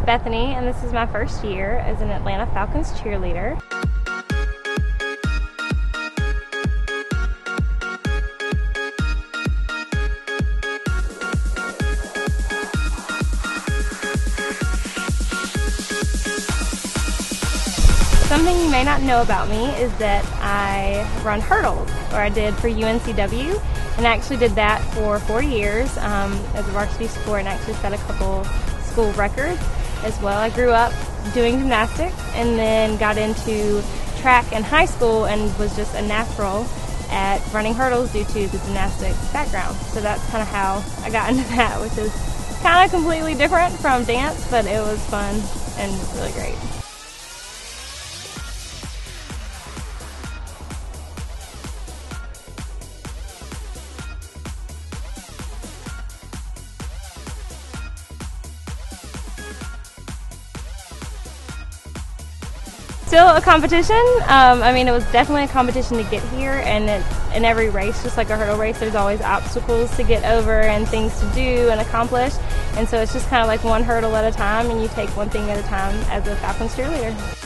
Bethany, and this is my first year as an Atlanta Falcons cheerleader. Something you may not know about me is that I run hurdles, or I did for UNCW, and I actually did that for 4 years as a varsity sport, and actually set a couple school records as well. I grew up doing gymnastics and then got into track in high school and was just a natural at running hurdles due to the gymnastics background. So that's kind of how I got into that, which is kind of completely different from dance, but it was fun and really great. Still a competition. I mean, it was definitely a competition to get here, and it's in every race, just like a hurdle race, there's always obstacles to get over and things to do and accomplish, and so it's just kind of like one hurdle at a time, and you take one thing at a time as a Falcons cheerleader.